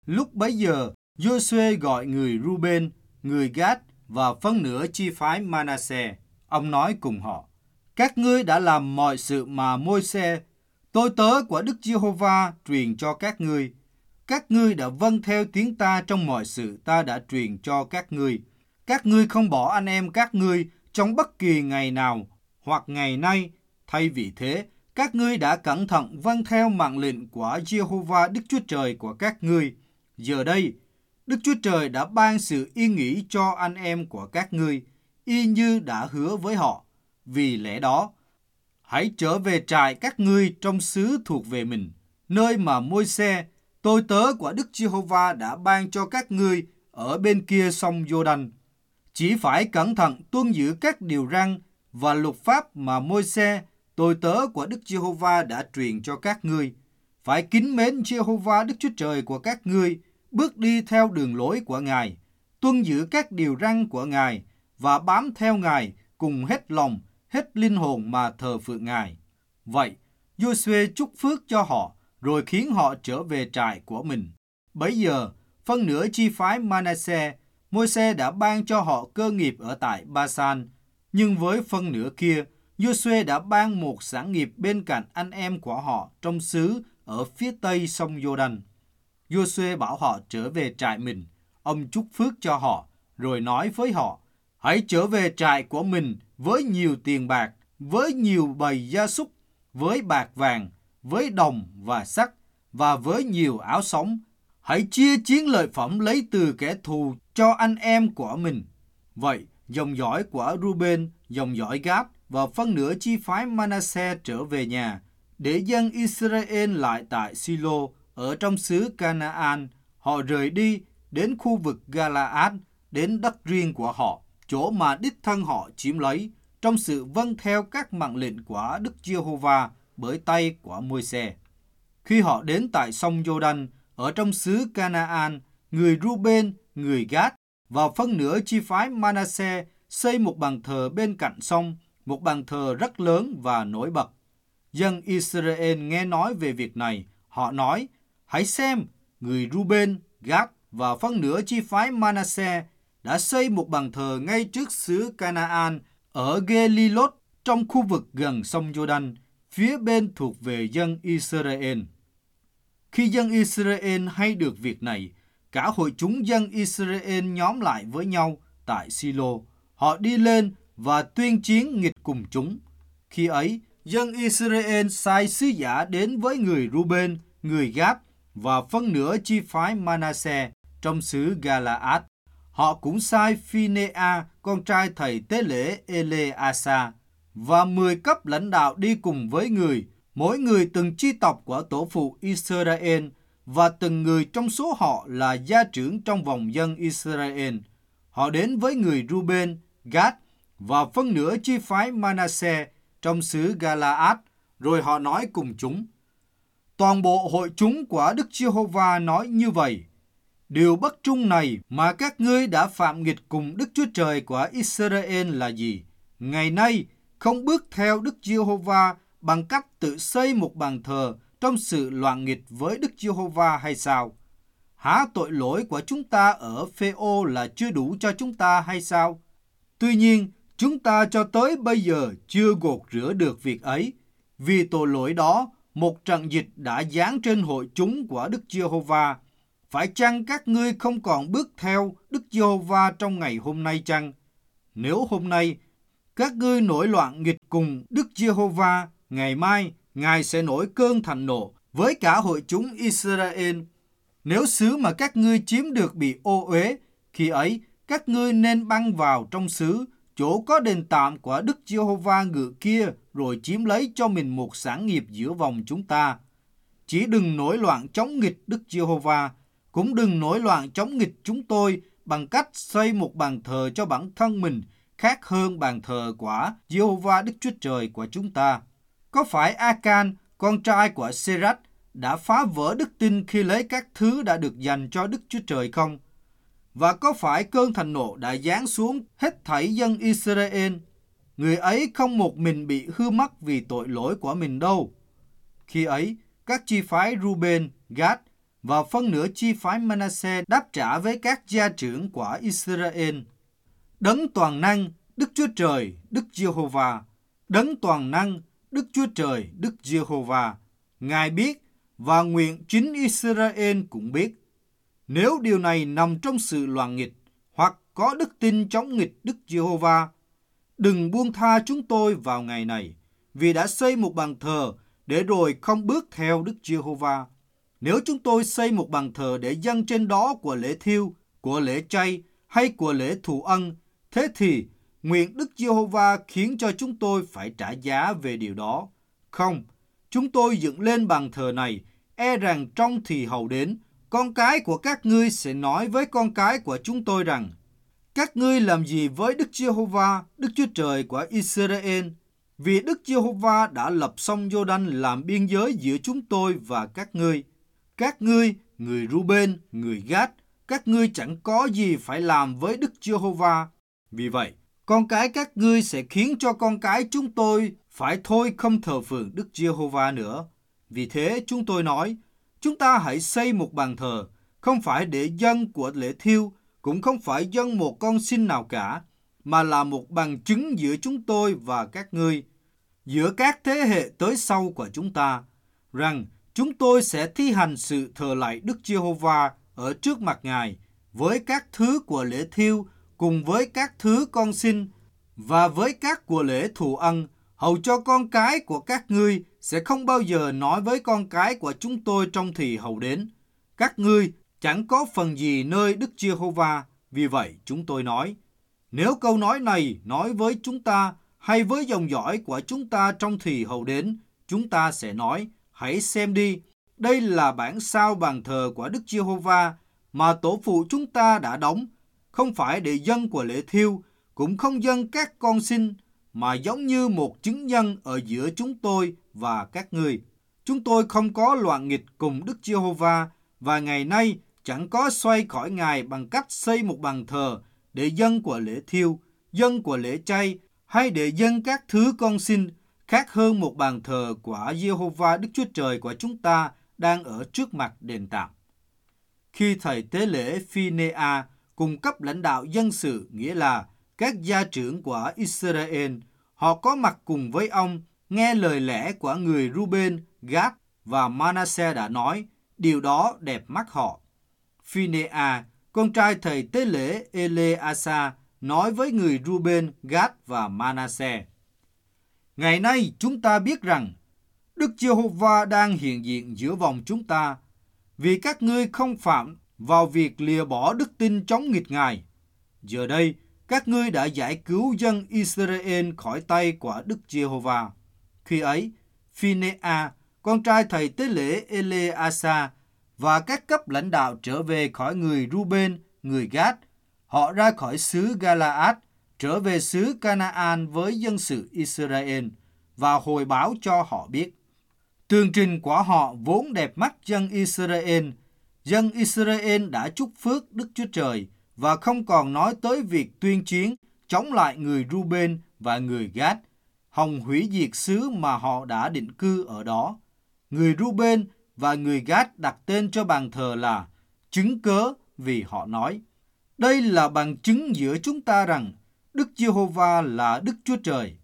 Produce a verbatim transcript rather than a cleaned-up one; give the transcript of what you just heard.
Lúc bấy giờ, Giô-suê gọi người Reuben, người Gad và phân nửa chi phái Ma-na-se. Ông nói cùng họ: Các ngươi đã làm mọi sự mà Môi-se, tôi tớ của Đức Giê-hô-va truyền cho các ngươi. Các ngươi đã vâng theo tiếng ta trong mọi sự ta đã truyền cho các ngươi. Các ngươi không bỏ anh em các ngươi trong bất kỳ ngày nào hoặc ngày nay. Thay vì thế, các ngươi đã cẩn thận vâng theo mạng lệnh của Giê-hô-va Đức Chúa Trời của các ngươi. Giờ đây, Đức Chúa Trời đã ban sự yên nghỉ cho anh em của các ngươi, y như đã hứa với họ. Vì lẽ đó, hãy trở về trại các ngươi trong xứ thuộc về mình, nơi mà Môi-se, tôi tớ của Đức Giê-hô-va đã ban cho các ngươi ở bên kia sông Giô-đanh. Chỉ phải cẩn thận tuân giữ các điều răn và luật pháp mà Môi-se, tôi tớ của Đức Giê-hô-va đã truyền cho các ngươi. Phải kính mến Giê-hô-va Đức Chúa Trời của các ngươi, bước đi theo đường lối của Ngài, tuân giữ các điều răn của Ngài và bám theo Ngài cùng hết lòng, hết linh hồn mà thờ phượng Ngài. Vậy, Giô-suê chúc phước cho họ, rồi khiến họ trở về trại của mình. Bấy giờ, phân nửa chi phái Ma-na-se, Môi-se đã ban cho họ cơ nghiệp ở tại Ba-san. Nhưng với phân nửa kia, Giô-suê đã ban một sản nghiệp bên cạnh anh em của họ trong xứ ở phía tây sông Giô-đanh. Giô-suê bảo họ trở về trại mình. Ông chúc phước cho họ, rồi nói với họ: Hãy trở về trại của mình với nhiều tiền bạc, với nhiều bầy gia súc, với bạc vàng, với đồng và sắt, và với nhiều áo sống. Hãy chia chiến lợi phẩm lấy từ kẻ thù cho anh em của mình. Vậy, dòng dõi của Reuben, dòng dõi Gad và phân nửa chi phái Ma-na-se trở về nhà, để dân Israel lại tại Si-lô ở trong xứ Ca-na-an. Họ rời đi đến khu vực Ga-la-át, đến đất riêng của họ, chỗ mà đích thân họ chiếm lấy, trong sự vâng theo các mạng lệnh của Đức Giê-hô-va bởi tay của Môi-se. Khi họ đến tại sông Giô-đanh ở trong xứ Ca-na-an, người Reuben, người Gad và phân nửa chi phái Ma-na-se xây một bàn thờ bên cạnh sông, một bàn thờ rất lớn và nổi bật. Dân Israel nghe nói về việc này, họ nói: Hãy xem, người Reuben, Gad và phân nửa chi phái Ma-na-se đã xây một bàn thờ ngay trước xứ Ca-na-an ở Gê-li-lốt, trong khu vực gần sông Giô-đanh, phía bên thuộc về dân Israel. Khi dân Israel hay được việc này, cả hội chúng dân Israel nhóm lại với nhau tại Si-lô. Họ đi lên và tuyên chiến nghịch cùng chúng. Khi ấy, dân Israel sai sứ giả đến với người Reuben, người Gad và phân nửa chi phái Ma-na-se trong xứ Ga-la-át. Họ cũng sai Phi-nê-a, con trai thầy tế lễ Ê-lê-a-sa, và mười cấp lãnh đạo đi cùng với người, mỗi người từng chi tộc của tổ phụ Israel, và từng người trong số họ là gia trưởng trong vòng dân Israel. Họ đến với người Reuben, Gad và phân nửa chi phái Ma-na-se trong xứ Ga-la-át, rồi họ nói cùng chúng: Toàn bộ hội chúng của Đức Giê-hô-va nói như vậy: Điều bất trung này mà các ngươi đã phạm nghịch cùng Đức Chúa Trời của Israel là gì? Ngày nay không bước theo Đức Giê-hô-va bằng cách tự xây một bàn thờ trong sự loạn nghịch với Đức Giê-hô-va hay sao? Hả, tội lỗi của chúng ta ở Phê-ô là chưa đủ cho chúng ta hay sao? Tuy nhiên, chúng ta cho tới bây giờ chưa gột rửa được việc ấy. Vì tội lỗi đó, một trận dịch đã giáng trên hội chúng của Đức Giê-hô-va. Phải chăng các ngươi không còn bước theo Đức Giê-hô-va trong ngày hôm nay chăng? Nếu hôm nay các ngươi nổi loạn nghịch cùng Đức Giê-hô-va, ngày mai Ngài sẽ nổi cơn thạnh nộ với cả hội chúng Israel. Nếu xứ mà các ngươi chiếm được bị ô uế, khi ấy các ngươi nên băng vào trong xứ, chỗ có đền tạm của Đức Giê-hô-va ngự kia, rồi chiếm lấy cho mình một sản nghiệp giữa vòng chúng ta. Chỉ đừng nổi loạn chống nghịch Đức Giê-hô-va, cũng đừng nổi loạn chống nghịch chúng tôi bằng cách xây một bàn thờ cho bản thân mình khác hơn bàn thờ của Giê-hô-va Đức Chúa Trời của chúng ta. Có phải A-can, con trai của Sê-rách, đã phá vỡ đức tin khi lấy các thứ đã được dành cho Đức Chúa Trời không? Và có phải cơn thạnh nộ đã giáng xuống hết thảy dân Israel? Người ấy không một mình bị hư mất vì tội lỗi của mình đâu. Khi ấy, các chi phái Reuben, Gad và phân nửa chi phái Manasseh đáp trả với các gia trưởng của Israel. Đấng toàn năng, Đức Chúa Trời, Đức Giê-hô-va, Đấng toàn năng, Đức Chúa Trời, Đức Giê-hô-va, Ngài biết và nguyện chính Israel cũng biết. Nếu điều này nằm trong sự loạn nghịch hoặc có đức tin chống nghịch Đức Giê-hô-va, đừng buông tha chúng tôi vào ngày này, vì đã xây một bàn thờ để rồi không bước theo Đức Giê-hô-va. Nếu chúng tôi xây một bàn thờ để dâng trên đó của lễ thiêu, của lễ chay hay của lễ thù ân, thế thì nguyện Đức Giê-hô-va khiến cho chúng tôi phải trả giá về điều đó. Không, chúng tôi dựng lên bàn thờ này, e rằng trong thì hầu đến, con cái của các ngươi sẽ nói với con cái của chúng tôi rằng, các ngươi làm gì với Đức Giê-hô-va, Đức Chúa Trời của Israel? Vì Đức Giê-hô-va đã lập sông Giô-đanh làm biên giới giữa chúng tôi và các ngươi. Các ngươi, người Ru-bên, người Gát, các ngươi chẳng có gì phải làm với Đức Giê-hô-va. Vì vậy, con cái các ngươi sẽ khiến cho con cái chúng tôi phải thôi không thờ phượng Đức Giê-hô-va nữa. Vì thế chúng tôi nói, chúng ta hãy xây một bàn thờ, không phải để dâng của lễ thiêu, cũng không phải dâng một con sinh nào cả, mà là một bằng chứng giữa chúng tôi và các ngươi, giữa các thế hệ tới sau của chúng ta, rằng chúng tôi sẽ thi hành sự thờ lạy Đức Giê-hô-va ở trước mặt Ngài, với các thứ của lễ thiêu, cùng với các thứ con sinh, và với các của lễ thù ân, hầu cho con cái của các ngươi sẽ không bao giờ nói với con cái của chúng tôi trong thì hầu đến, các ngươi chẳng có phần gì nơi Đức Giê-hô-va. Vì vậy chúng tôi nói, nếu câu nói này nói với chúng ta hay với dòng dõi của chúng ta trong thì hầu đến, chúng ta sẽ nói, hãy xem đi, đây là bản sao bàn thờ của Đức Giê-hô-va mà tổ phụ chúng ta đã đóng, không phải để dâng của lễ thiêu, cũng không dâng các con sinh, mà giống như một chứng nhân ở giữa chúng tôi và các ngươi. Chúng tôi không có loạn nghịch cùng Đức Giê-hô-va, và ngày nay chẳng có xoay khỏi Ngài bằng cách xây một bàn thờ để dâng của lễ thiêu, dâng của lễ chay, hay để dâng các thứ con sinh, khác hơn một bàn thờ của Giê-hô-va Đức Chúa Trời của chúng ta đang ở trước mặt đền tạm. Khi thầy tế lễ Phi-nê-a cùng cấp lãnh đạo dân sự, nghĩa là các gia trưởng của Israel, họ có mặt cùng với ông, nghe lời lẽ của người Ru-bên, Gát và Ma-na-se đã nói, điều đó đẹp mắt họ. Phi-nê-a, con trai thầy tế lễ Ê-lê-a-sa, nói với người Ru-bên, Gát và Ma-na-se, ngày nay chúng ta biết rằng Đức Giê-hô-va đang hiện diện giữa vòng chúng ta, vì các ngươi không phạm vào việc lìa bỏ đức tin chống nghịch Ngài. Giờ đây, các ngươi đã giải cứu dân Israel khỏi tay của Đức Giê-hô-va. Khi ấy, Phi-nê-a, con trai thầy tế lễ Ê-lê-a-sa và các cấp lãnh đạo trở về khỏi người Ru-bên, người Gát. Họ ra khỏi xứ Ga-la-át, trở về xứ Ca-na-an với dân sự Israel và hồi báo cho họ biết. Tường trình của họ vốn đẹp mắt dân Israel. Dân Israel đã chúc phước Đức Chúa Trời và không còn nói tới việc tuyên chiến chống lại người Ru-bên và người Gát, hòng hủy diệt xứ mà họ đã định cư ở đó. Người Ru-bên và người Gát đặt tên cho bàn thờ là chứng cớ, vì họ nói, đây là bằng chứng giữa chúng ta rằng Đức Giê-hô-va là Đức Chúa Trời.